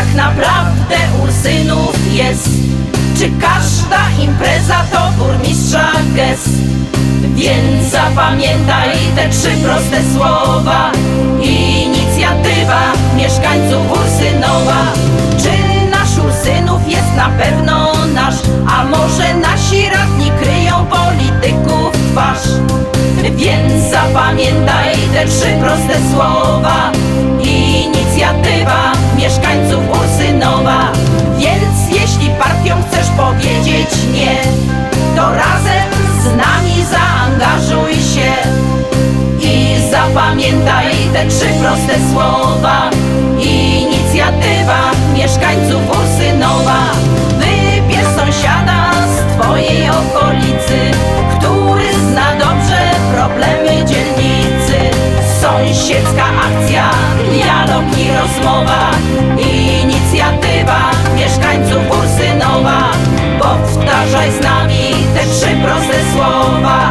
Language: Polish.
tak naprawdę Ursynów jest? Czy każda impreza to burmistrza gest? Więc zapamiętaj te trzy proste słowa: inicjatywa mieszkańców Ursynowa. Czy nasz Ursynów jest na pewno nasz? A może nasi radni kryją polityków twarz? Więc zapamiętaj te trzy proste słowa: inicjatywa mieszkańców Ursynowa. Więc jeśli partiom chcesz powiedzieć nie, to razem z nami zaangażuj się i zapamiętaj te trzy proste słowa: inicjatywa mieszkańców Ursynowa. Wybierz sąsiada z twojej okolicy, który zna dobrze problemy dzielnicy. Sąsiedzka akcja, dialog i rozmowa, inicjatywa mieszkańców Ursynowa. Powtarzaj z nami te trzy proste słowa: